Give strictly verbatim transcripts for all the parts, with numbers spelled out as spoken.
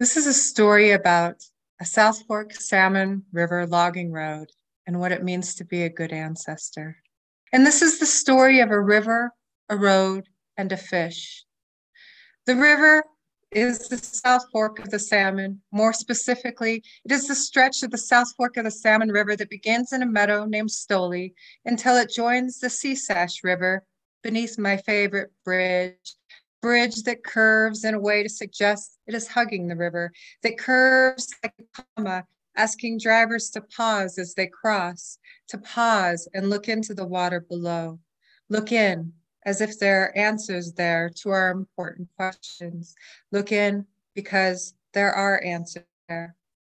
This is a story about a South Fork Salmon River logging road and what it means to be a good ancestor. And this is the story of a river, a road, and a fish. The river is the South Fork of the Salmon. More specifically, it is the stretch of the South Fork of the Salmon River that begins in a meadow named Stoli until it joins the Seasash River beneath my favorite bridge, bridge that curves in a way to suggest it is hugging the river, that curves like a comma, asking drivers to pause as they cross, to pause and look into the water below. Look in, as if there are answers there to our important questions. Look in because there are answers there.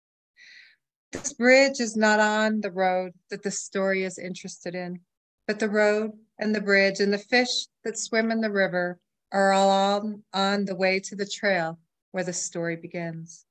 This bridge is not on the road that the story is interested in, but the road and the bridge and the fish that swim in the river are all on, on the way to the trail where the story begins.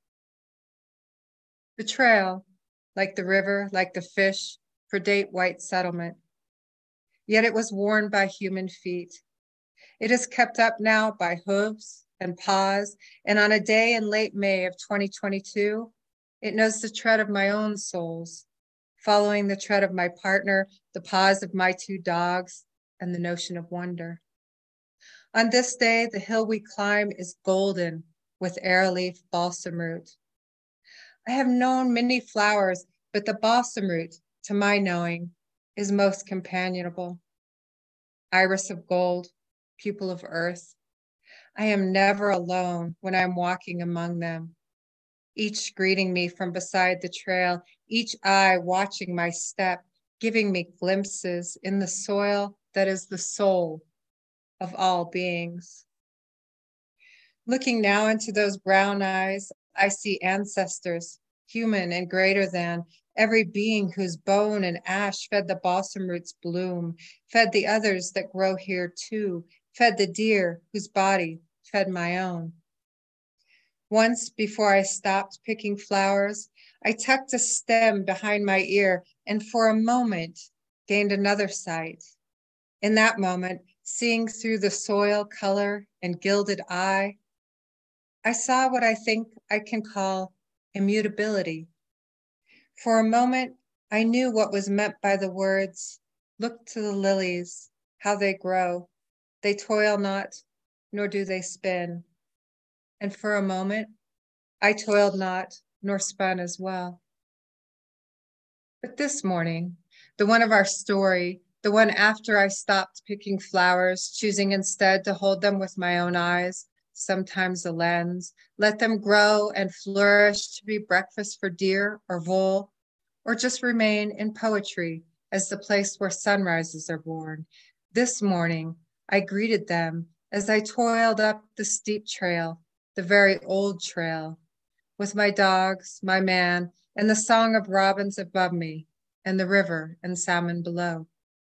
The trail, like the river, like the fish, predate white settlement. Yet it was worn by human feet. It is kept up now by hooves and paws, and on a day in late May of twenty twenty-two, it knows the tread of my own soles, following the tread of my partner, the paws of my two dogs, and the notion of wonder. On this day, the hill we climb is golden with arrowleaf balsam root. I have known many flowers, but the balsam root, to my knowing, is most companionable. Iris of gold, pupil of earth. I am never alone when I'm walking among them, each greeting me from beside the trail, each eye watching my step, giving me glimpses in the soil that is the soul of all beings. Looking now into those brown eyes, I see ancestors, human and greater than, every being whose bone and ash fed the balsam root's bloom, fed the others that grow here too, fed the deer whose body fed my own. Once, before I stopped picking flowers, I tucked a stem behind my ear and for a moment gained another sight. In that moment, seeing through the soil color and gilded eye, I saw what I think I can call immutability. For a moment, I knew what was meant by the words, look to the lilies, how they grow. They toil not, nor do they spin. And for a moment, I toiled not, nor spun as well. But this morning, the one of our story, the one after I stopped picking flowers, choosing instead to hold them with my own eyes, sometimes a lens, let them grow and flourish to be breakfast for deer or vole, or just remain in poetry as the place where sunrises are born. This morning, I greeted them as I toiled up the steep trail, the very old trail, with my dogs, my man, and the song of robins above me, and the river and salmon below.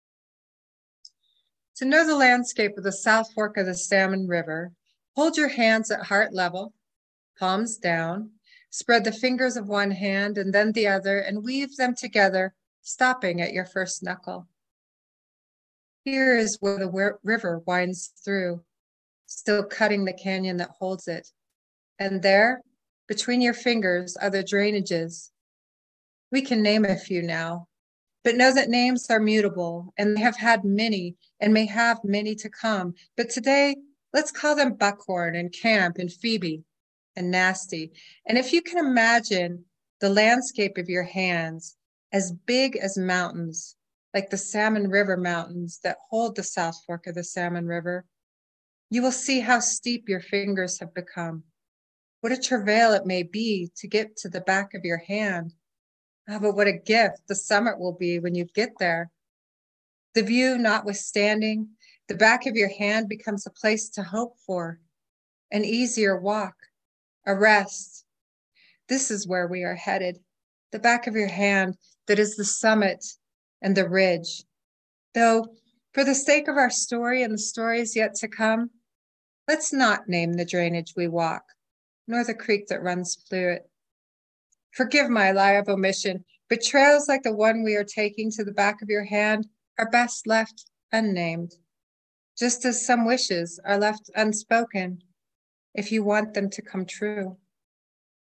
To know the landscape of the South Fork of the Salmon River, hold your hands at heart level, palms down, spread the fingers of one hand and then the other and weave them together, stopping at your first knuckle. Here is where the river winds through, still cutting the canyon that holds it. And there, between your fingers, are the drainages. We can name a few now, but know that names are mutable and they have had many and may have many to come. But today, let's call them Buckhorn and Camp and Phoebe and Nasty. And if you can imagine the landscape of your hands as big as mountains, like the Salmon River Mountains that hold the South Fork of the Salmon River, you will see how steep your fingers have become. What a travail it may be to get to the back of your hand. Ah, but what a gift the summit will be when you get there. The view notwithstanding, the back of your hand becomes a place to hope for, an easier walk, a rest. This is where we are headed, the back of your hand that is the summit and the ridge. Though, for the sake of our story and the stories yet to come, let's not name the drainage we walk, nor the creek that runs through it. Forgive my lie of omission, but trails like the one we are taking to the back of your hand are best left unnamed, just as some wishes are left unspoken if you want them to come true.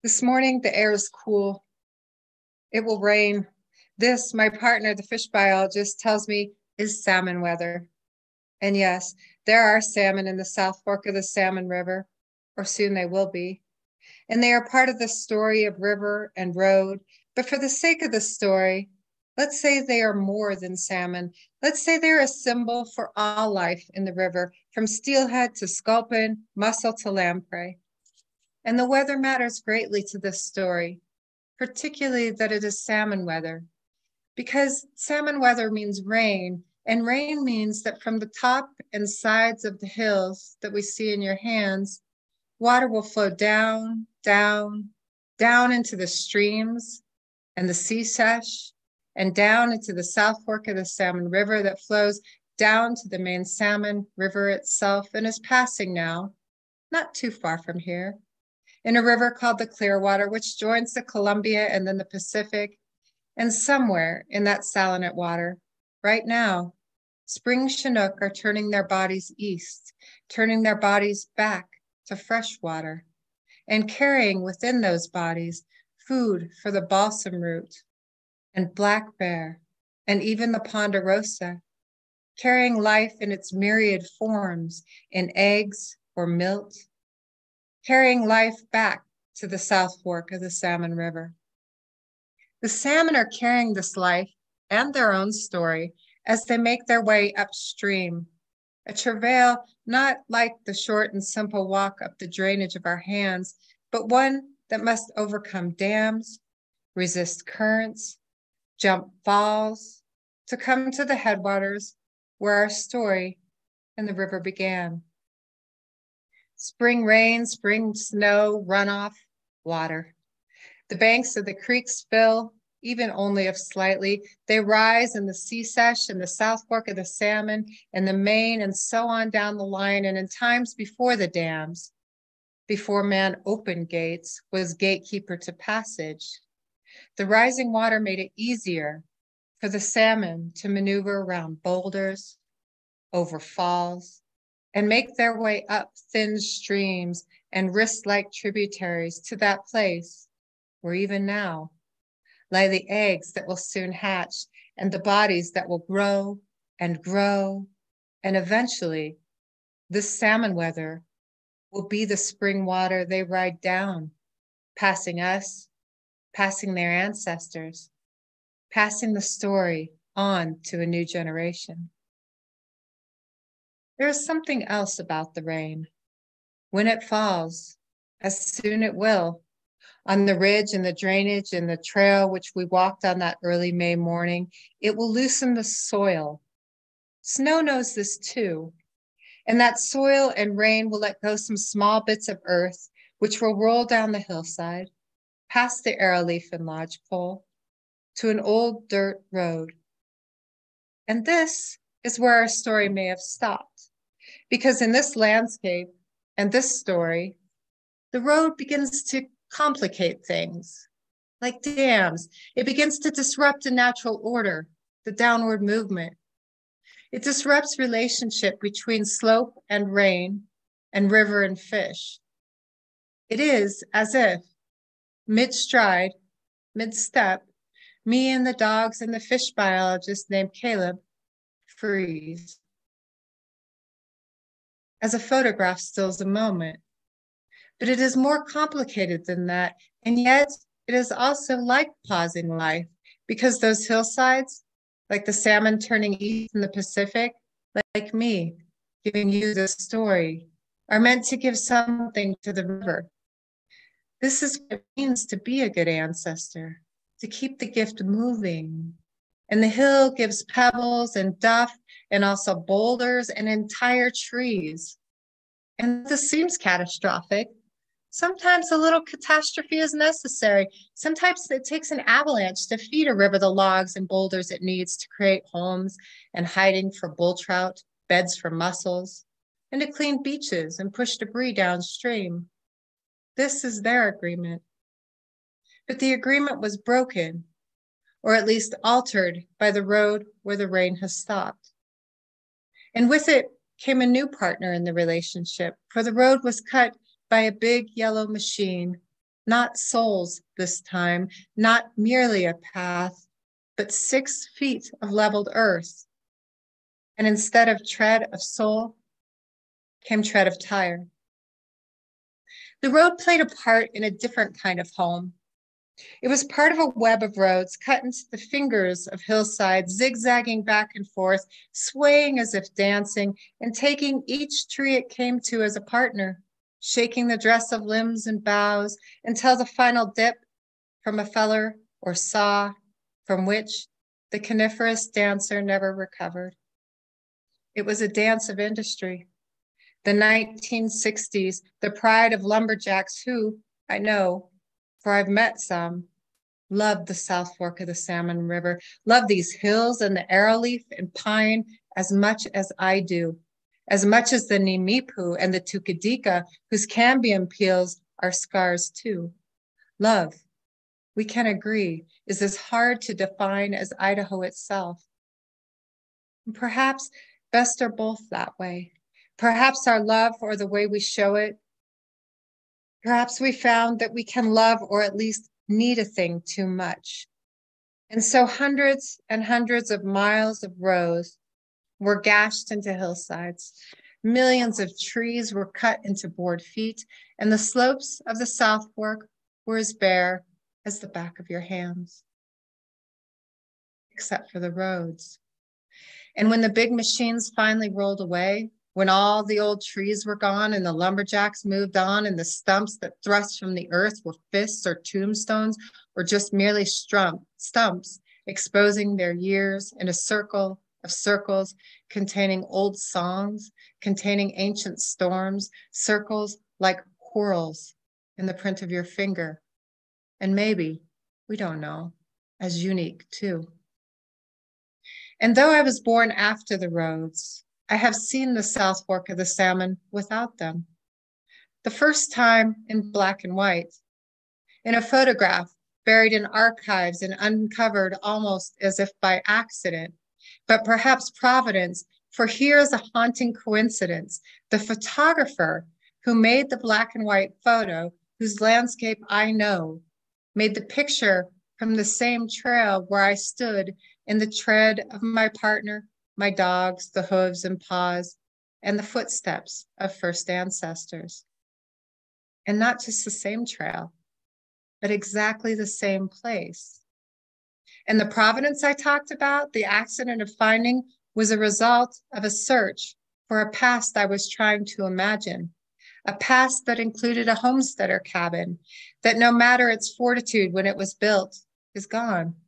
This morning, the air is cool. It will rain. This, my partner, the fish biologist, tells me is salmon weather. And yes, there are salmon in the South Fork of the Salmon River, or soon they will be. And they are part of the story of river and road. But for the sake of the story, let's say they are more than salmon. Let's say they're a symbol for all life in the river, from steelhead to sculpin, mussel to lamprey. And the weather matters greatly to this story, particularly that it is salmon weather, because salmon weather means rain, and rain means that from the top and sides of the hills that we see in your hands, water will flow down, down, down into the streams and the sea sesh, and down into the South Fork of the Salmon River that flows down to the main Salmon River itself and is passing now, not too far from here, in a river called the Clearwater, which joins the Columbia and then the Pacific. And somewhere in that salinate water, right now, spring Chinook are turning their bodies east, turning their bodies back to fresh water, and carrying within those bodies food for the balsam root and black bear, and even the ponderosa, carrying life in its myriad forms in eggs or milt, carrying life back to the South Fork of the Salmon River. The salmon are carrying this life and their own story as they make their way upstream, a travail not like the short and simple walk up the drainage of our hands, but one that must overcome dams, resist currents, jump falls, to come to the headwaters where our story in the river began. Spring rain, spring snow, runoff, water. The banks of the creeks fill, even only if slightly. They rise in the sea sesh and the South Fork of the Salmon and the Main and so on down the line. And in times before the dams, before man opened gates, was gatekeeper to passage, the rising water made it easier for the salmon to maneuver around boulders, over falls, and make their way up thin streams and wrist-like tributaries to that place where even now lie the eggs that will soon hatch and the bodies that will grow and grow. And eventually, this salmon weather will be the spring water they ride down, passing us, passing their ancestors, passing the story on to a new generation. There is something else about the rain. When it falls, as soon it will, on the ridge and the drainage and the trail which we walked on that early May morning, it will loosen the soil. Snow knows this too. And that soil and rain will let go some small bits of earth, which will roll down the hillside, past the arrowleaf and lodgepole, to an old dirt road. And this is where our story may have stopped, because in this landscape and this story, the road begins to complicate things, like dams. It begins to disrupt a natural order, the downward movement. It disrupts relationship between slope and rain and river and fish. It is as if mid-stride, mid-step, me and the dogs and the fish biologist named Caleb freeze. As a photograph stills a moment. But it is more complicated than that, and yet it is also like pausing life, because those hillsides, like the salmon turning east in the Pacific, like me, giving you the story, are meant to give something to the river. This is what it means to be a good ancestor, to keep the gift moving. And the hill gives pebbles and duff and also boulders and entire trees. And this seems catastrophic. Sometimes a little catastrophe is necessary. Sometimes it takes an avalanche to feed a river the logs and boulders it needs to create homes and hiding for bull trout, beds for mussels, and to clean beaches and push debris downstream. This is their agreement. But the agreement was broken, or at least altered by the road where the rain has stopped. And with it came a new partner in the relationship, for the road was cut by a big yellow machine not souls this time, not merely a path, but six feet of leveled earth. And instead of tread of soul, came tread of tire. The road played a part in a different kind of home. It was part of a web of roads cut into the fingers of hillsides, zigzagging back and forth, swaying as if dancing, and taking each tree it came to as a partner, shaking the dress of limbs and boughs until the final dip from a feller or saw from which the coniferous dancer never recovered. It was a dance of industry. The nineteen sixties, the pride of lumberjacks who, I know, for I've met some, loved the South Fork of the Salmon River, loved these hills and the arrowleaf and pine as much as I do, as much as the Nimipu and the Tukadika, whose cambium peels are scars too. Love, we can agree, is as hard to define as Idaho itself. And perhaps best are both that way. Perhaps our love or the way we show it. Perhaps we found that we can love or at least need a thing too much. And so hundreds and hundreds of miles of roads were gashed into hillsides. Millions of trees were cut into board feet, and the slopes of the South Fork were as bare as the back of your hands, except for the roads. And when the big machines finally rolled away, when all the old trees were gone and the lumberjacks moved on and the stumps that thrust from the earth were fists or tombstones or just merely strump, stumps exposing their years in a circle of circles containing old songs, containing ancient storms, circles like whorls in the print of your finger. And maybe, we don't know, as unique too. And though I was born after the roads, I have seen the South Fork of the Salmon without them. The first time in black and white, in a photograph buried in archives and uncovered almost as if by accident, but perhaps providence, for here is a haunting coincidence. The photographer who made the black and white photo, whose landscape I know, made the picture from the same trail where I stood in the tread of my partner, my dogs, the hooves and paws, and the footsteps of first ancestors. And not just the same trail, but exactly the same place. And the providence I talked about, the accident of finding, was a result of a search for a past I was trying to imagine, a past that included a homesteader cabin that no matter its fortitude when it was built, is gone.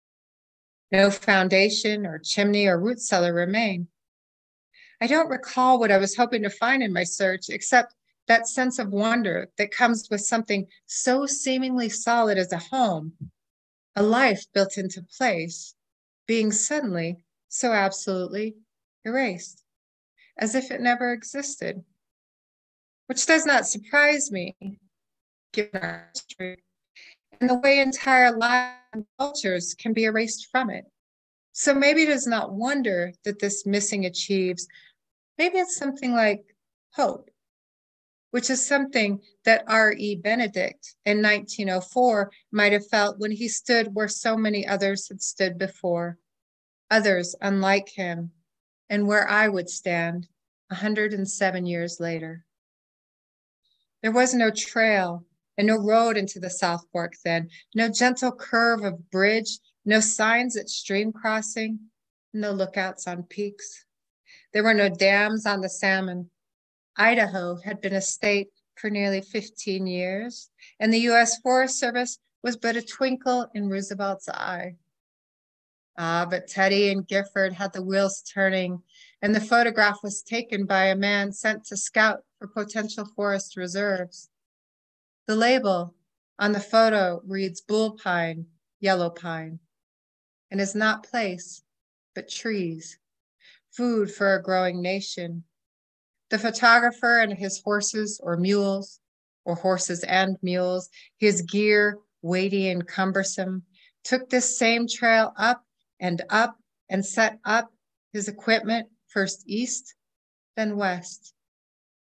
No foundation or chimney or root cellar remain. I don't recall what I was hoping to find in my search, except that sense of wonder that comes with something so seemingly solid as a home, a life built into place, being suddenly so absolutely erased, as if it never existed, which does not surprise me, given our history, and the way entire lives and cultures can be erased from it. So maybe it is not wonder that this missing achieves, maybe it's something like hope, which is something that R E Benedict in nineteen oh four might have felt when he stood where so many others had stood before, others unlike him, and where I would stand one hundred seven years later. There was no trail and no road into the South Fork then, no gentle curve of bridge, no signs at stream crossing, no lookouts on peaks. There were no dams on the Salmon. Idaho had been a state for nearly fifteen years, and the U S Forest Service was but a twinkle in Roosevelt's eye. Ah, but Teddy and Gifford had the wheels turning, and the photograph was taken by a man sent to scout for potential forest reserves. The label on the photo reads bull pine, yellow pine, and is not place, but trees, food for a growing nation. The photographer and his horses or mules, or horses and mules, his gear weighty and cumbersome, took this same trail up and up and set up his equipment first east, then west.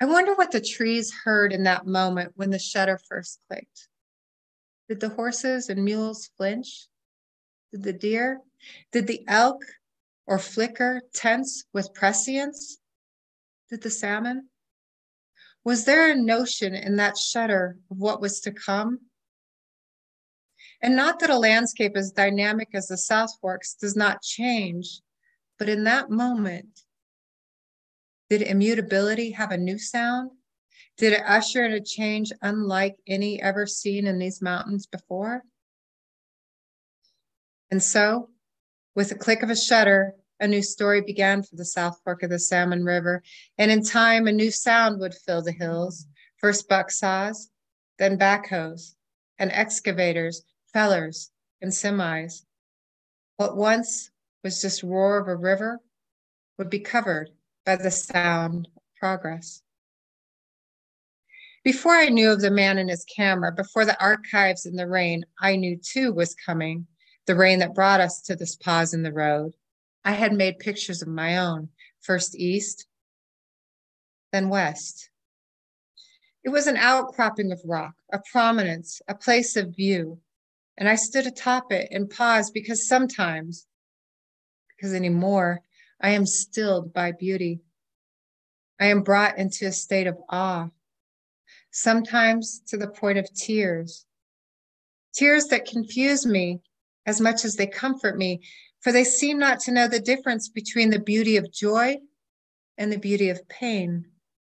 I wonder what the trees heard in that moment when the shutter first clicked. Did the horses and mules flinch? Did the deer? Did the elk or flicker tense with prescience? Did the salmon? Was there a notion in that shutter of what was to come? And not that a landscape as dynamic as the South Forks does not change, but in that moment, did immutability have a new sound? Did it usher in a change unlike any ever seen in these mountains before? And so, with the click of a shutter, a new story began for the South Fork of the Salmon River, and in time, a new sound would fill the hills. First buck saws, then backhoes, and excavators, fellers, and semis. What once was just roar of a river would be covered by the sound of progress. Before I knew of the man and his camera, before the archives and the rain I knew too was coming, the rain that brought us to this pause in the road, I had made pictures of my own, first east, then west. It was an outcropping of rock, a prominence, a place of view, and I stood atop it and paused because sometimes, because anymore, I am stilled by beauty. I am brought into a state of awe, sometimes to the point of tears. Tears that confuse me as much as they comfort me, for they seem not to know the difference between the beauty of joy and the beauty of pain.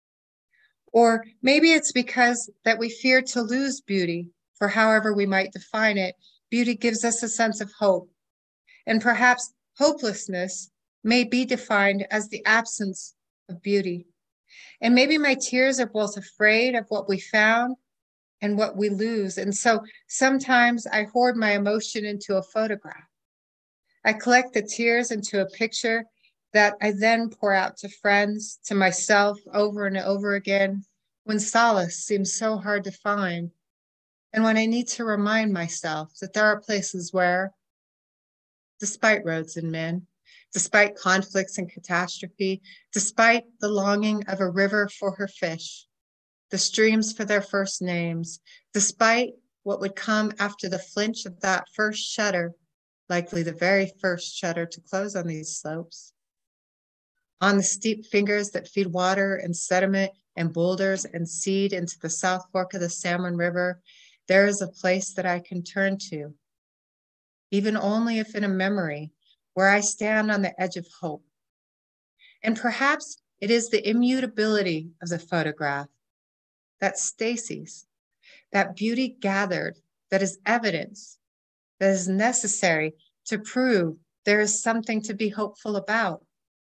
Or maybe it's because that we fear to lose beauty, for however we might define it, beauty gives us a sense of hope. And perhaps hopelessness may be defined as the absence of beauty. And maybe my tears are both afraid of what we found and what we lose. And so sometimes I hoard my emotion into a photograph. I collect the tears into a picture that I then pour out to friends, to myself over and over again, when solace seems so hard to find. And when I need to remind myself that there are places where, despite roads and men, despite conflicts and catastrophe, despite the longing of a river for her fish, the streams for their first names, despite what would come after the flinch of that first shutter, likely the very first shutter to close on these slopes, on the steep fingers that feed water and sediment and boulders and seed into the South Fork of the Salmon River, there is a place that I can turn to, even only if in a memory, where I stand on the edge of hope. And perhaps it is the immutability of the photograph, that Stacy's, that beauty gathered, that is evidence, that is necessary to prove there is something to be hopeful about.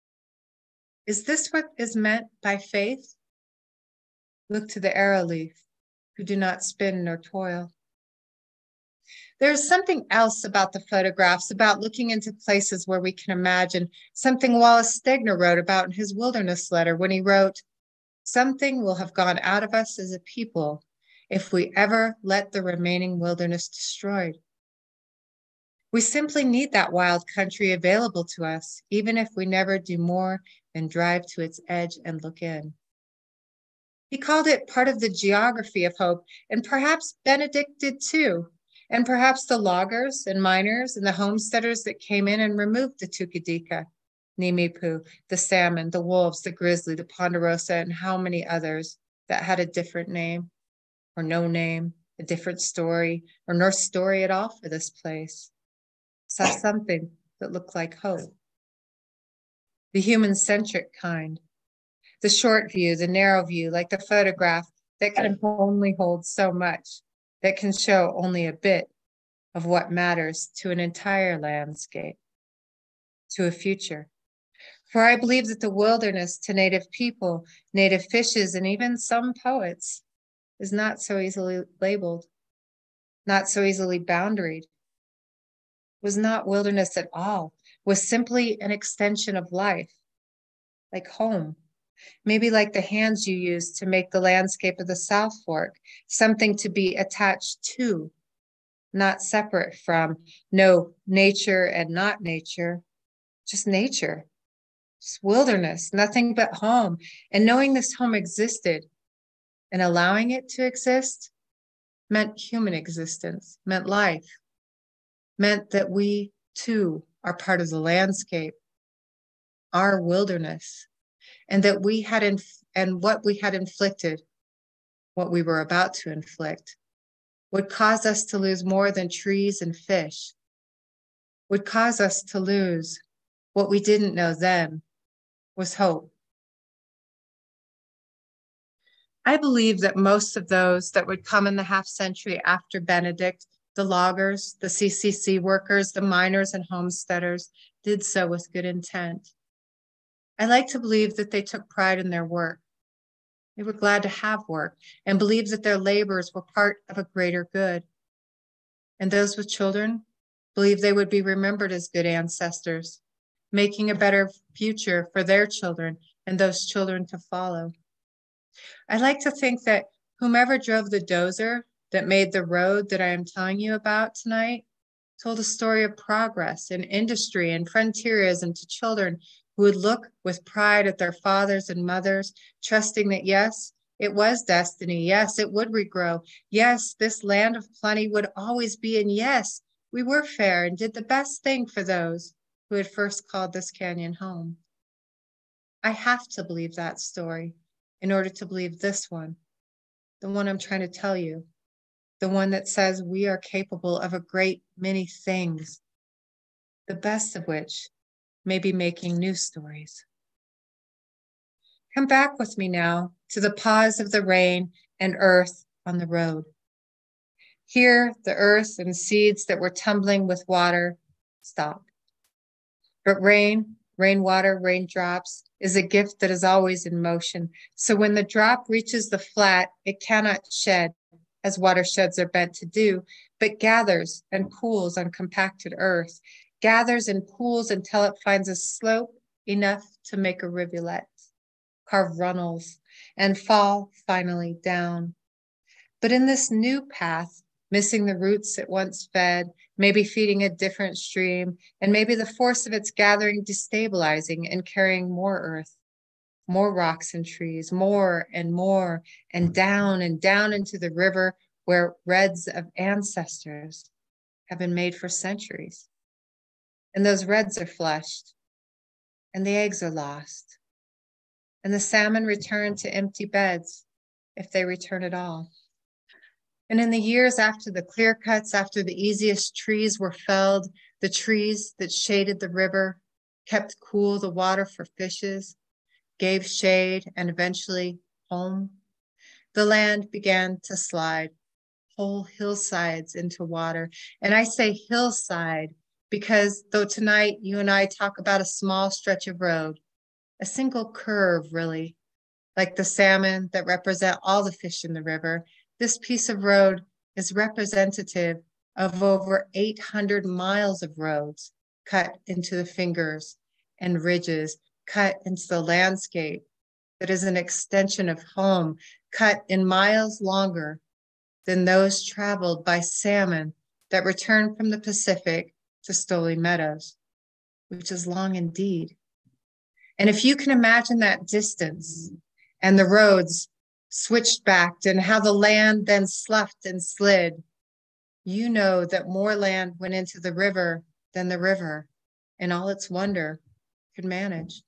Is this what is meant by faith? Look to the arrow leaf, who do not spin nor toil. There is something else about the photographs, about looking into places where we can imagine, something Wallace Stegner wrote about in his wilderness letter when he wrote, "Something will have gone out of us as a people if we ever let the remaining wilderness destroyed. We simply need that wild country available to us, even if we never do more than drive to its edge and look in." He called it part of the geography of hope, and perhaps Benedict did too. And perhaps the loggers and miners and the homesteaders that came in and removed the Tukadika, Nimipu, the salmon, the wolves, the grizzly, the ponderosa, and how many others that had a different name or no name, a different story, or no story at all for this place, saw something that looked like hope. The human-centric kind, the short view, the narrow view, like the photograph that can only hold so much, that can show only a bit of what matters to an entire landscape, to a future. For I believe that the wilderness to native people, native fishes, and even some poets is not so easily labeled, not so easily boundaried, was not wilderness at all, was simply an extension of life, like home. Maybe like the hands you use to make the landscape of the South Fork, something to be attached to, not separate from, no nature and not nature, just nature. just wilderness, nothing but home. And knowing this home existed and allowing it to exist meant human existence, meant life, meant that we too are part of the landscape, our wilderness, and that we had inf- and what we had inflicted, what we were about to inflict, would cause us to lose more than trees and fish, would cause us to lose what we didn't know then was hope. I believe that most of those that would come in the half century after Benedict, the loggers, the C C C workers, the miners and homesteaders, did so with good intent. I like to believe that they took pride in their work. They were glad to have work and believed that their labors were part of a greater good. And those with children believed they would be remembered as good ancestors, making a better future for their children and those children to follow. I like to think that whomever drove the dozer that made the road that I am telling you about tonight told a story of progress in industry and frontierism to children who would look with pride at their fathers and mothers, trusting that yes, it was destiny. Yes, it would regrow. Yes, this land of plenty would always be. And yes, we were fair and did the best thing for those who had first called this canyon home. I have to believe that story in order to believe this one, the one I'm trying to tell you, the one that says we are capable of a great many things, the best of which may be making new stories. Come back with me now to the pause of the rain and earth on the road. Here, the earth and seeds that were tumbling with water stop. But rain, rainwater, raindrops is a gift that is always in motion. So when the drop reaches the flat, it cannot shed, as watersheds are bent to do, but gathers and pools on compacted earth, gathers and pools until it finds a slope enough to make a rivulet, carve runnels, and fall finally down. But in this new path, missing the roots it once fed, maybe feeding a different stream, and maybe the force of its gathering destabilizing and carrying more earth, more rocks and trees, more and more, and down and down into the river where reds of ancestors have been made for centuries. And those reds are flushed, and the eggs are lost, and the salmon return to empty beds, if they return at all. And in the years after the clear cuts, after the easiest trees were felled, the trees that shaded the river, kept cool the water for fishes, gave shade and eventually home, the land began to slide whole hillsides into water. And I say hillside because though tonight you and I talk about a small stretch of road, a single curve really, like the salmon that represent all the fish in the river, this piece of road is representative of over eight hundred miles of roads cut into the fingers and ridges, cut into the landscape that is an extension of home, cut in miles longer than those traveled by salmon that return from the Pacific to Stoli Meadows, which is long indeed. And if you can imagine that distance and the roads switched back and how the land then sloughed and slid, you know that more land went into the river than the river in all its wonder could manage.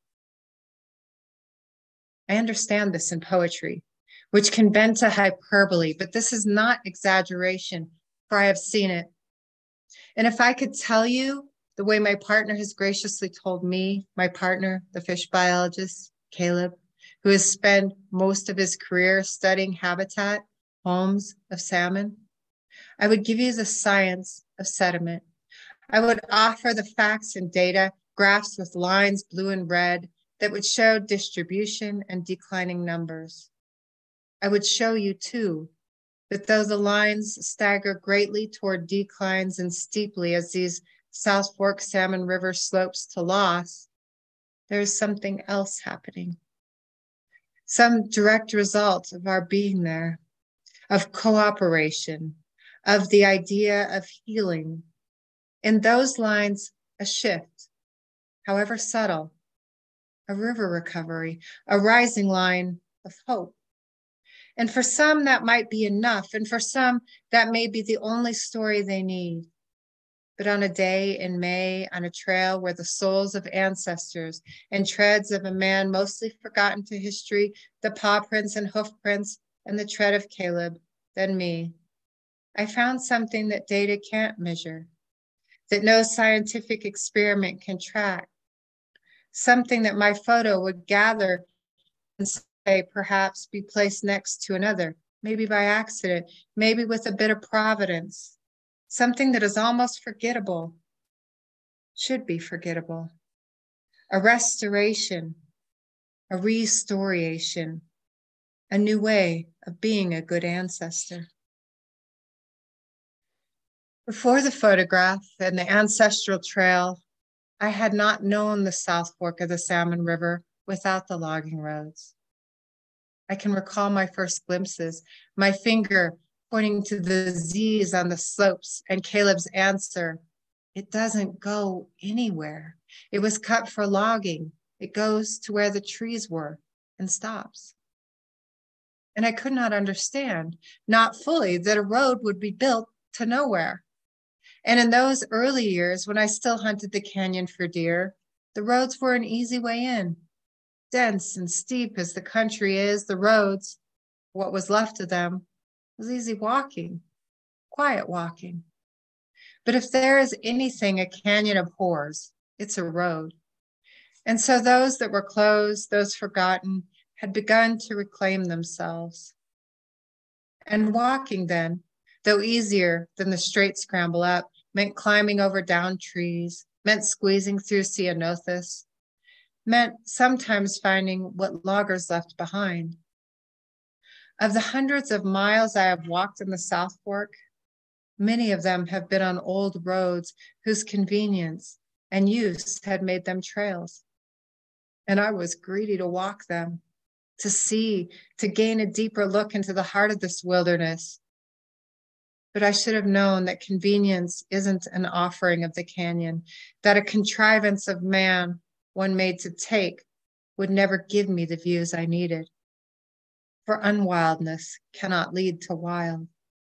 I understand this in poetry, which can bend to hyperbole, but this is not exaggeration, for I have seen it. And if I could tell you the way my partner has graciously told me, my partner, the fish biologist, Caleb, who has spent most of his career studying habitat, homes of salmon, I would give you the science of sediment. I would offer the facts and data, graphs with lines blue and red that would show distribution and declining numbers. I would show you too that though the lines stagger greatly toward declines and steeply as these South Fork Salmon River slopes to loss, there is something else happening. Some direct result of our being there, of cooperation, of the idea of healing. In those lines, a shift, however subtle, a river recovery, a rising line of hope. And for some, that might be enough. And for some, that may be the only story they need. But on a day in May, on a trail where the souls of ancestors and treads of a man mostly forgotten to history, the paw prints and hoof prints and the tread of Caleb, then me, I found something that data can't measure, that no scientific experiment can track, something that my photo would gather and say perhaps be placed next to another, maybe by accident, maybe with a bit of providence. Something that is almost forgettable, should be forgettable. A restoration, a restoration, a new way of being a good ancestor. Before the photograph and the ancestral trail, I had not known the South Fork of the Salmon River without the logging roads. I can recall my first glimpses, my finger pointing to the Z's on the slopes, and Caleb's answer, it doesn't go anywhere. It was cut for logging. It goes to where the trees were and stops. And I could not understand, not fully, that a road would be built to nowhere. And in those early years, when I still hunted the canyon for deer, the roads were an easy way in. Dense and steep as the country is, the roads, what was left of them, was easy walking, quiet walking. But if there is anything a canyon abhors, it's a road. And so those that were closed, those forgotten, had begun to reclaim themselves. And walking then, though easier than the straight scramble up, meant climbing over down trees, meant squeezing through ceanothus, meant sometimes finding what loggers left behind. Of the hundreds of miles I have walked in the South Fork, many of them have been on old roads whose convenience and use had made them trails. And I was greedy to walk them, to see, to gain a deeper look into the heart of this wilderness. But I should have known that convenience isn't an offering of the canyon, that a contrivance of man, one made to take, would never give me the views I needed. For unwildness cannot lead to wild.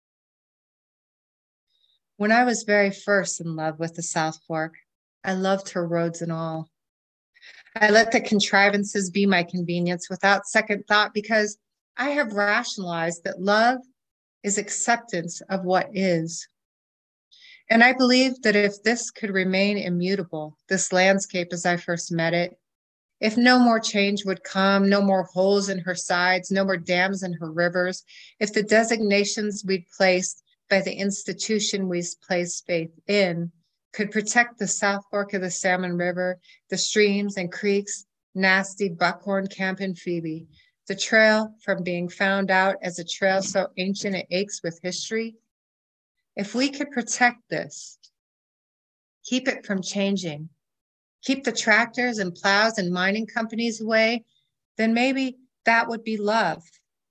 When I was very first in love with the South Fork, I loved her roads and all. I let the contrivances be my convenience without second thought because I have rationalized that love is acceptance of what is. And I believe that if this could remain immutable, this landscape as I first met it, if no more change would come, no more holes in her sides, no more dams in her rivers, if the designations we'd placed by the institution we placed faith in could protect the South Fork of the Salmon River, the streams and creeks, nasty buckhorn camp in Phoebe, the trail from being found out as a trail so ancient it aches with history, if we could protect this, keep it from changing, keep the tractors and plows and mining companies away, then maybe that would be love.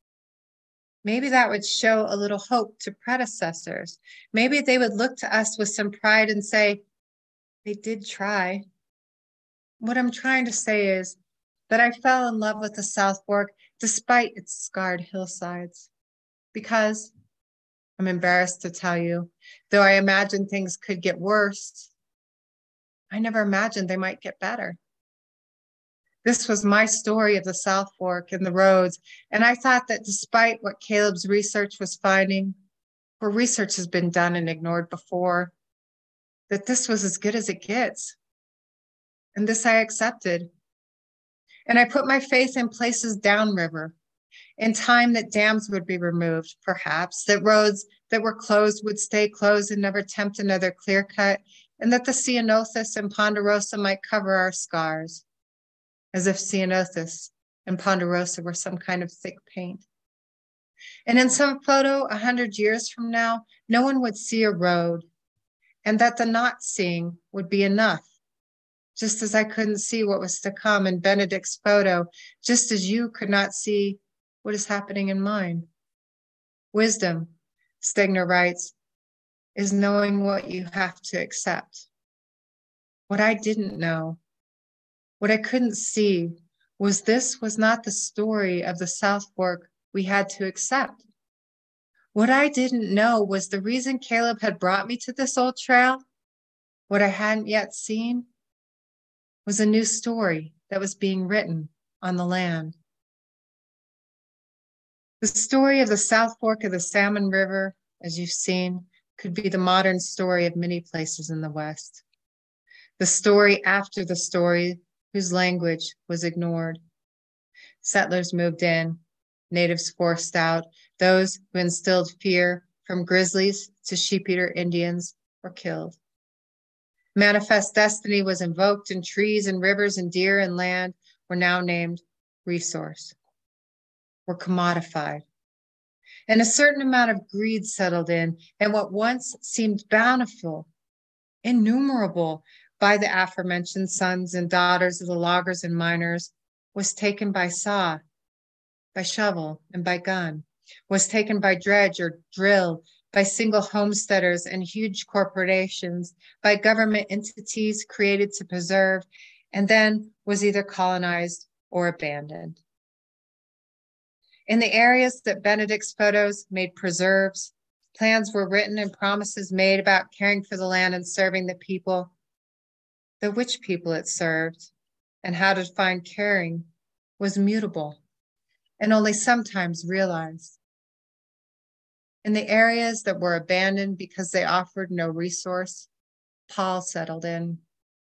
Maybe that would show a little hope to predecessors. Maybe they would look to us with some pride and say, they did try. What I'm trying to say is that I fell in love with the South Fork despite its scarred hillsides. Because, I'm embarrassed to tell you, though I imagined things could get worse, I never imagined they might get better. This was my story of the South Fork and the roads, and I thought that despite what Caleb's research was finding, where research has been done and ignored before, that this was as good as it gets. And this I accepted. And I put my faith in places downriver, in time that dams would be removed, perhaps, that roads that were closed would stay closed and never tempt another clear cut, and that the ceanothus and ponderosa might cover our scars, as if ceanothus and ponderosa were some kind of thick paint. And in some photo, a hundred years from now, no one would see a road, and that the not seeing would be enough, just as I couldn't see what was to come in Benedict's photo, just as you could not see what is happening in mine. Wisdom, Stegner writes, is knowing what you have to accept. What I didn't know What I couldn't see was this was not the story of the South Fork we had to accept. What I didn't know was the reason Caleb had brought me to this old trail, what I hadn't yet seen, was a new story that was being written on the land. The story of the South Fork of the Salmon River, as you've seen, could be the modern story of many places in the West. The story after the story whose language was ignored. Settlers moved in, natives forced out, those who instilled fear from grizzlies to sheep-eater Indians were killed. Manifest destiny was invoked, and trees and rivers and deer and land were now named resource, were commodified. And a certain amount of greed settled in, and what once seemed bountiful, innumerable by the aforementioned sons and daughters of the loggers and miners, was taken by saw, by shovel, and by gun, was taken by dredge or drill, by single homesteaders and huge corporations, by government entities created to preserve, and then was either colonized or abandoned. In the areas that Benedict's photos made preserves, plans were written and promises made about caring for the land and serving the people, the which people it served, and how to find caring was mutable and only sometimes realized. In the areas that were abandoned because they offered no resource, Paul settled in.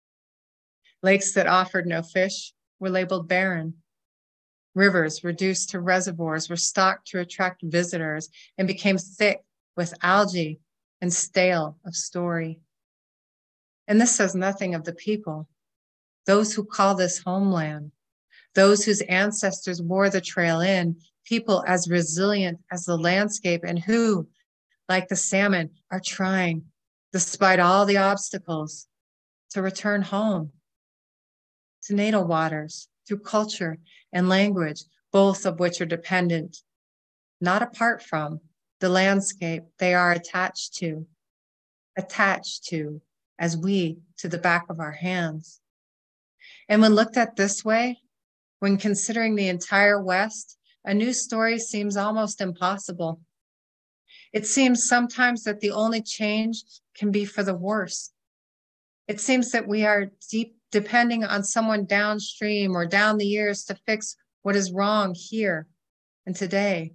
Lakes that offered no fish were labeled barren. Rivers reduced to reservoirs were stocked to attract visitors and became thick with algae and stale of story. And this says nothing of the people, those who call this homeland, those whose ancestors wore the trail in, people as resilient as the landscape and who, like the salmon, are trying, despite all the obstacles, to return home to natal waters through culture and language, both of which are dependent, not apart from, the landscape they are attached to, attached to as we to the back of our hands. And when looked at this way, when considering the entire West, a new story seems almost impossible. It seems sometimes that the only change can be for the worse. It seems that we are deep depending on someone downstream or down the years to fix what is wrong here and today.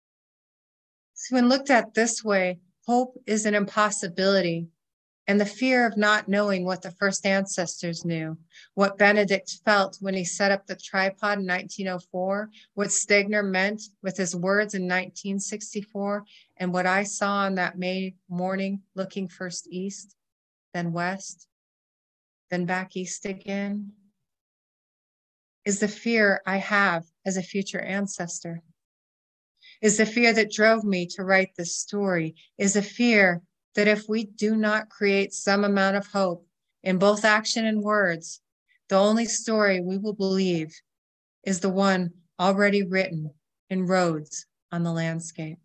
So when looked at this way, hope is an impossibility, and the fear of not knowing what the first ancestors knew, what Benedict felt when he set up the tripod in nineteen oh four, what Stegner meant with his words in nineteen sixty-four, and what I saw on that May morning looking first east, then west, then back east again, is the fear I have as a future ancestor, is the fear that drove me to write this story, is a fear that if we do not create some amount of hope in both action and words, the only story we will believe is the one already written in roads on the landscape.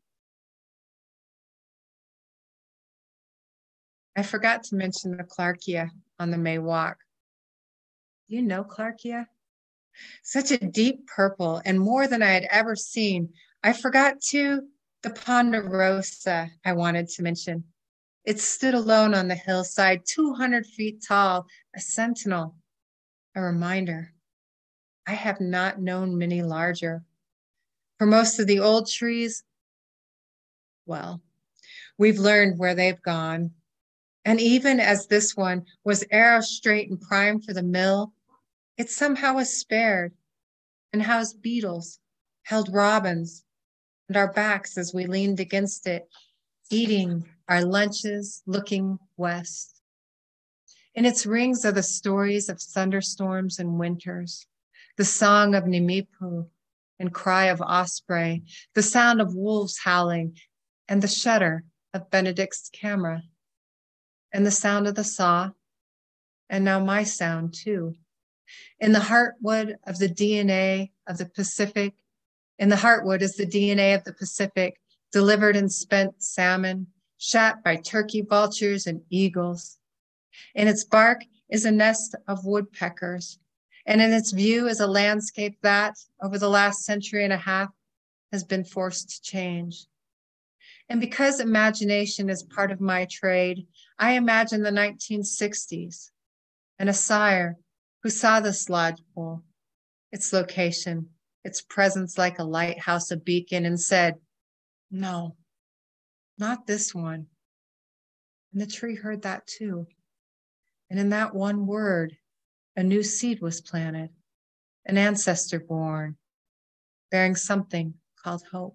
I forgot to mention the Clarkia on the May walk. Do you know Clarkia? Such a deep purple and more than I had ever seen. I forgot too the ponderosa I wanted to mention. It stood alone on the hillside, two hundred feet tall, a sentinel, a reminder. I have not known many larger. For most of the old trees, well, we've learned where they've gone. And even as this one was arrow straight and primed for the mill, it somehow was spared and housed beetles, held robins, and our backs as we leaned against it, eating our lunches, looking west. In its rings are the stories of thunderstorms and winters, the song of Nimipu and cry of osprey, the sound of wolves howling, and the shudder of Benedict's camera, and the sound of the saw, and now my sound too. In the heartwood of the D N A of the Pacific, in the heartwood is the D N A of the Pacific, delivered in spent salmon, shot by turkey vultures and eagles. In its bark is a nest of woodpeckers, And in its view is a landscape that, over the last century and a half, has been forced to change. And because imagination is part of my trade, I imagine the nineteen sixties and a sire who saw this lodgepole, its location, its presence like a lighthouse, a beacon, and said, no, not this one. And the tree heard that too. And in that one word, a new seed was planted, an ancestor born, bearing something called hope.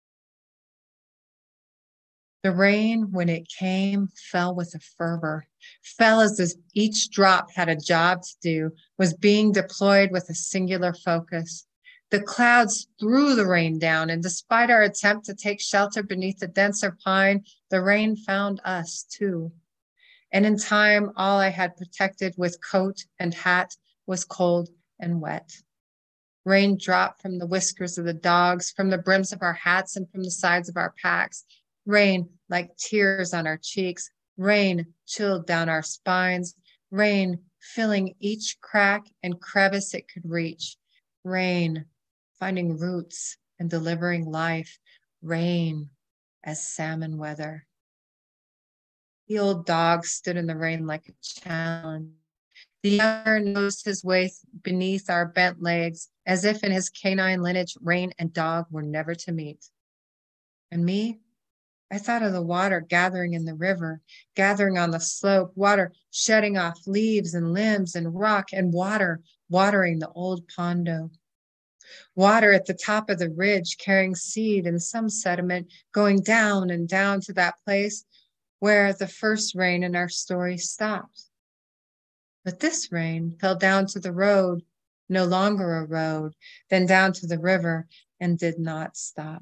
The rain, when it came, fell with a fervor, fell as if each drop had a job to do, was being deployed with a singular focus. The clouds threw the rain down, and despite our attempt to take shelter beneath the denser pine, the rain found us too. And in time, all I had protected with coat and hat was cold and wet. Rain dropped from the whiskers of the dogs, from the brims of our hats, and from the sides of our packs. Rain like tears on our cheeks, rain chilled down our spines, rain filling each crack and crevice it could reach, rain finding roots and delivering life, rain as salmon weather. The old dog stood in the rain like a challenge. The younger nosed his way beneath our bent legs, as if in his canine lineage, rain and dog were never to meet. And me? I thought of the water gathering in the river, gathering on the slope, water shedding off leaves and limbs and rock, and water watering the old pondo. Water at the top of the ridge carrying seed and some sediment, going down and down to that place where the first rain in our story stopped. But this rain fell down to the road, no longer a road, then down to the river, and did not stop.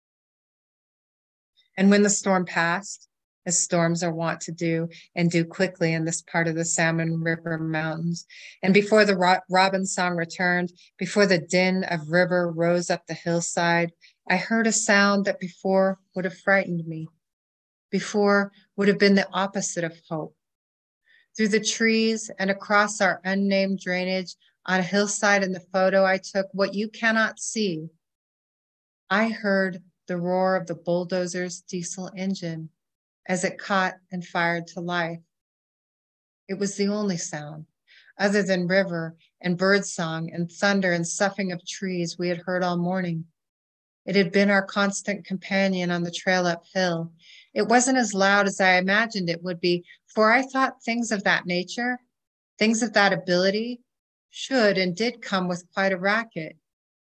And when the storm passed, as storms are wont to do, and do quickly in this part of the Salmon River Mountains, and before the ro- robin song returned, before the din of river rose up the hillside, I heard a sound that before would have frightened me, before would have been the opposite of hope. Through the trees and across our unnamed drainage on a hillside in the photo I took, what you cannot see, I heard the roar of the bulldozer's diesel engine as it caught and fired to life. It was the only sound, other than river and birdsong and thunder and soughing of trees, we had heard all morning. It had been our constant companion on the trail uphill. It wasn't as loud as I imagined it would be, for I thought things of that nature, things of that ability, should and did come with quite a racket.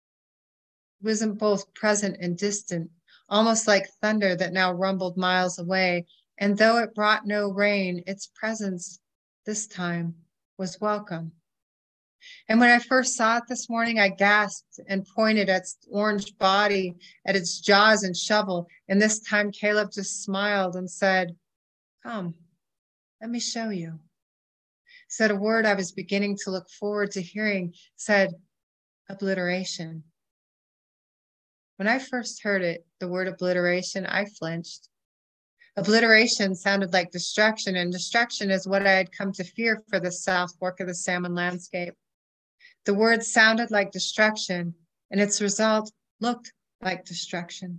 It wasn't both present and distant, almost like thunder that now rumbled miles away, and though it brought no rain, its presence this time was welcome. And when I first saw it this morning, I gasped and pointed at its orange body, at its jaws and shovel, and this time Caleb just smiled and said, "Come, let me show you." Said a word I was beginning to look forward to hearing, said, obliteration. When I first heard it, the word obliteration, I flinched. Obliteration sounded like destruction, and destruction is what I had come to fear for the South Fork of the Salmon landscape. The word sounded like destruction, and its result looked like destruction.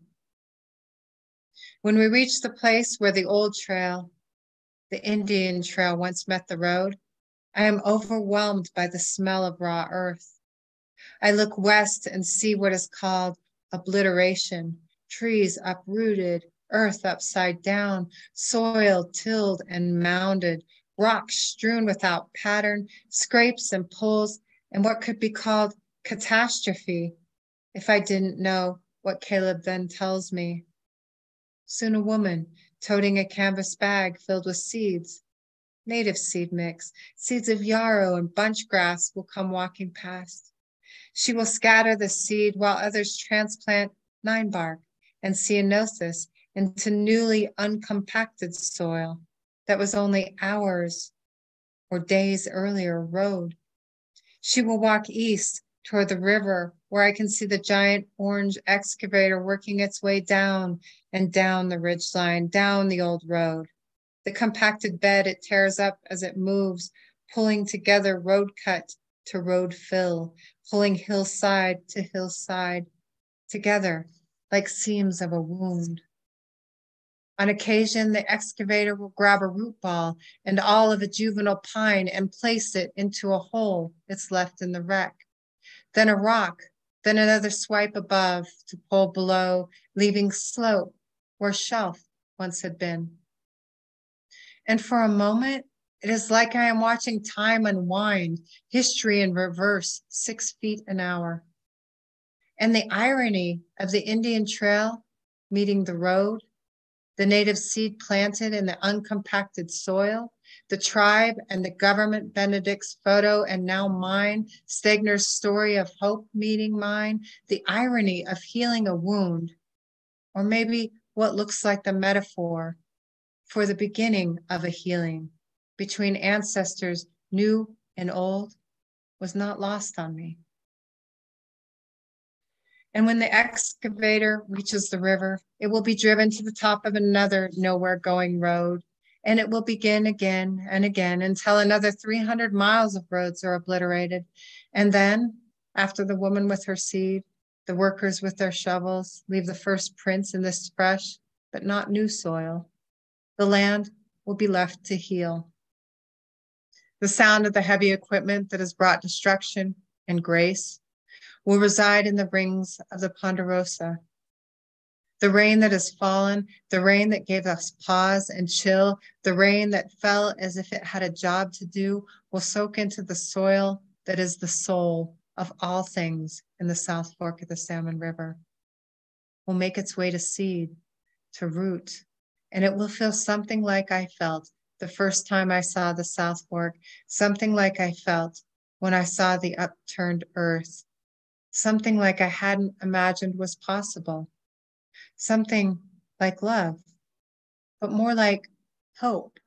When we reached the place where the old trail, the Indian trail, once met the road, I am overwhelmed by the smell of raw earth. I look west and see what is called obliteration, trees uprooted, earth upside down, soil tilled and mounded, rocks strewn without pattern, scrapes and pulls, and what could be called catastrophe if I didn't know what Caleb then tells me. Soon a woman toting a canvas bag filled with seeds, native seed mix, seeds of yarrow and bunch grass will come walking past. She will scatter the seed while others transplant nine bark and ceanothus into newly uncompacted soil that was only hours or days earlier road. She will walk east toward the river where I can see the giant orange excavator working its way down and down the ridgeline, down the old road. The compacted bed it tears up as it moves, pulling together road cut to road fill, pulling hillside to hillside, together like seams of a wound. On occasion, the excavator will grab a root ball and all of a juvenile pine and place it into a hole it's left in the wreck. Then a rock, then another swipe above to pull below, leaving slope where shelf once had been. And for a moment, it is like I am watching time unwind, history in reverse, six feet an hour. And the irony of the Indian trail meeting the road, the native seed planted in the uncompacted soil, the tribe and the government, Benedict's photo, and now mine, Stegner's story of hope meeting mine, the irony of healing a wound, or maybe what looks like the metaphor for the beginning of a healing between ancestors new and old, was not lost on me. And when the excavator reaches the river, it will be driven to the top of another nowhere going road, and it will begin again and again until another three hundred miles of roads are obliterated. And then, after the woman with her seed, the workers with their shovels leave the first prints in this fresh but not new soil, the land will be left to heal. The sound of the heavy equipment that has brought destruction and grace will reside in the rings of the Ponderosa. The rain that has fallen, the rain that gave us pause and chill, the rain that fell as if it had a job to do, will soak into the soil that is the soul of all things in the South Fork of the Salmon River. Will make its way to seed, to root, and it will feel something like I felt the first time I saw the South Fork, something like I felt when I saw the upturned earth, something like I hadn't imagined was possible, something like love, but more like hope.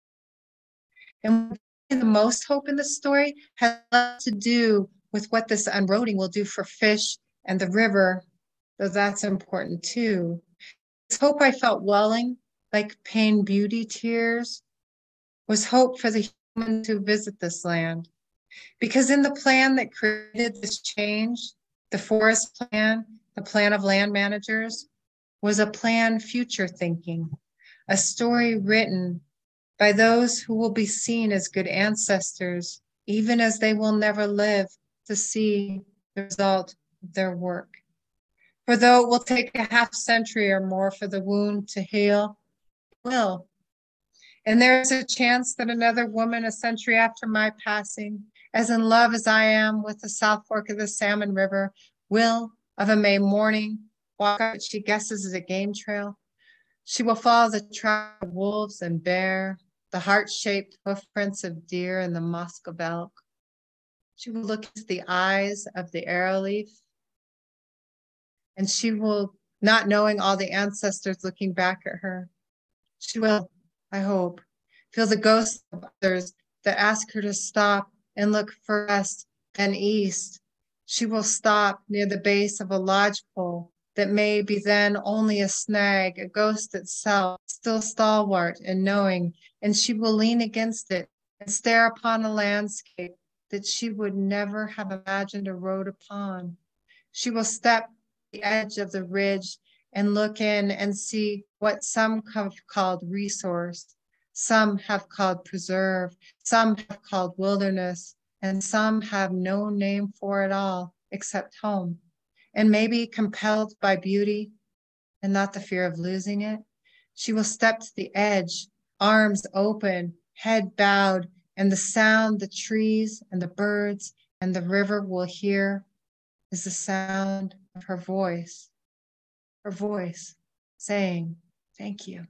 And the most hope in the story has to do with what this unroading will do for fish and the river, though that's important too. This hope I felt welling like pain beauty tears was hope for the humans who visit this land. Because in the plan that created this change, the forest plan, the plan of land managers, was a plan future thinking, a story written by those who will be seen as good ancestors, even as they will never live to see the result of their work. For though it will take a half century or more for the wound to heal, it will. And there's a chance that another woman a century after my passing, as in love as I am with the South Fork of the Salmon River, will, of a May morning, walk up what she guesses is a game trail. She will follow the trail of wolves and bear, the heart-shaped hoof prints of deer and the musk of elk. She will look into the eyes of the arrowleaf, and she will, not knowing all the ancestors looking back at her, she will, I hope, feel the ghosts of others that ask her to stop and look first, then east. She will stop near the base of a lodgepole that may be then only a snag, a ghost itself, still stalwart and knowing, and she will lean against it and stare upon a landscape that she would never have imagined a road upon. She will step the edge of the ridge and look in and see what some have called resource, some have called preserve, some have called wilderness, and some have no name for it all except home. And maybe compelled by beauty and not the fear of losing it, she will step to the edge, arms open, head bowed, and the sound the trees and the birds and the river will hear is the sound of her voice, her voice saying, thank you.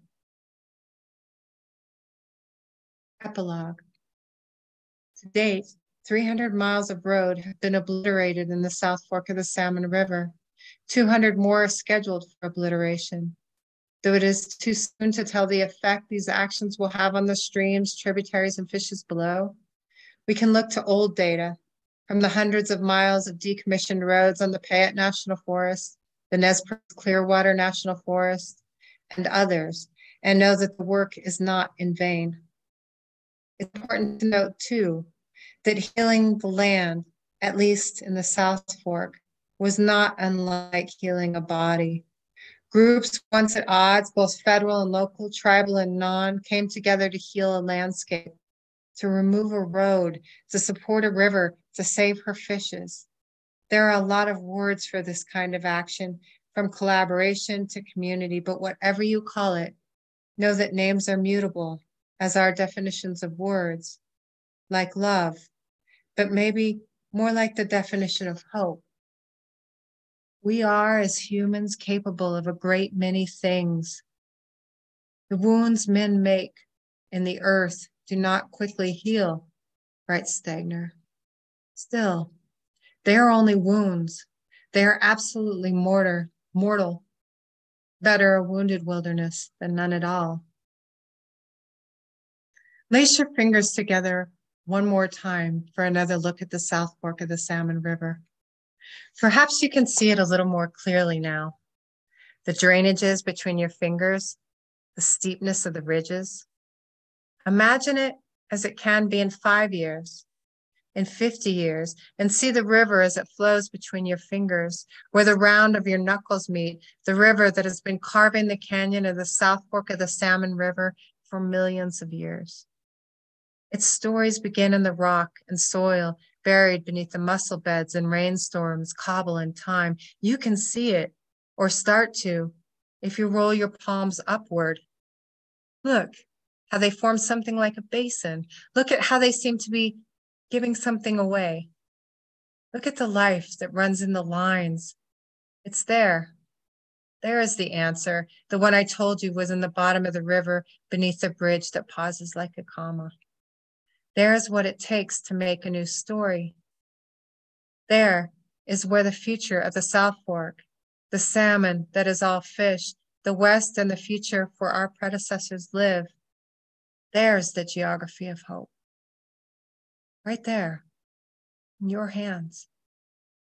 Epilogue. To date, three hundred miles of road have been obliterated in the South Fork of the Salmon River. two hundred more are scheduled for obliteration. Though it is too soon to tell the effect these actions will have on the streams, tributaries, and fishes below, we can look to old data from the hundreds of miles of decommissioned roads on the Payette National Forest, the Nez Perce Clearwater National Forest, and others, and know that the work is not in vain. It's important to note, too, that healing the land, at least in the South Fork, was not unlike healing a body. Groups once at odds, both federal and local, tribal and non, came together to heal a landscape, to remove a road, to support a river, to save her fishes. There are a lot of words for this kind of action, from collaboration to community, but whatever you call it, know that names are mutable, as are definitions of words, like love, but maybe more like the definition of hope. We are, as humans, capable of a great many things. The wounds men make in the earth do not quickly heal, writes Stegner. Still, they are only wounds. They are absolutely mortar, mortal. Better a wounded wilderness than none at all. Lace your fingers together one more time for another look at the South Fork of the Salmon River. Perhaps you can see it a little more clearly now. The drainages between your fingers, the steepness of the ridges. Imagine it as it can be in five years, in fifty years, and see the river as it flows between your fingers, where the round of your knuckles meet, the river that has been carving the canyon of the South Fork of the Salmon River for millions of years. Its stories begin in the rock and soil, buried beneath the mussel beds and rainstorms, cobble and time. You can see it, or start to, if you roll your palms upward. Look how they form something like a basin. Look at how they seem to be giving something away. Look at the life that runs in the lines. It's there. There is the answer. The one I told you was in the bottom of the river beneath the bridge that pauses like a comma. There's what it takes to make a new story. There is where the future of the South Fork, the salmon that is all fish, the West and the future for our predecessors live. There's the geography of hope. Right there, in your hands.